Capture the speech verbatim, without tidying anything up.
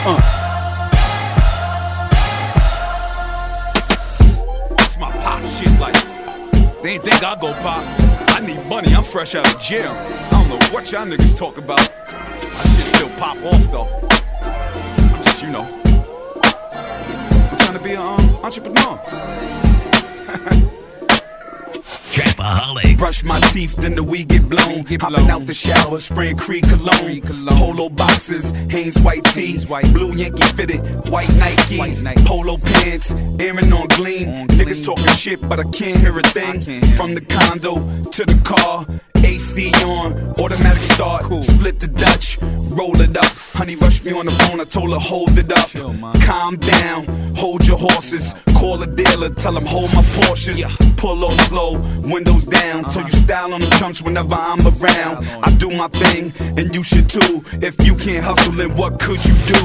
Uh. It's my pop shit, like, they ain't think I go pop. I need money, I'm fresh out of jail. I don't know what y'all niggas talk about. My shit still pop off though. I'm just, you know, I'm trying to be an um, entrepreneur. Trapaholics. Brush my teeth, then the weed get blown. Hopping out the shower, spraying Creed cologne. Polo boxes, Hanes white tees, blue Yankee fitted, white Nikes, polo pants, airing on gleam. Niggas talking shit, but I can't hear a thing. From the condo to the car, A C on, automatic start. Split the Dutch, roll it up. Honey rushed me on the phone, I told her hold it up. Calm down, hold your horses. Call a dealer, tell him hold my Porsches. Pull off slow, windows down. Tell you style on the chumps whenever I'm around. I do my thing, and you should too. If you can't hustle, then what could you do?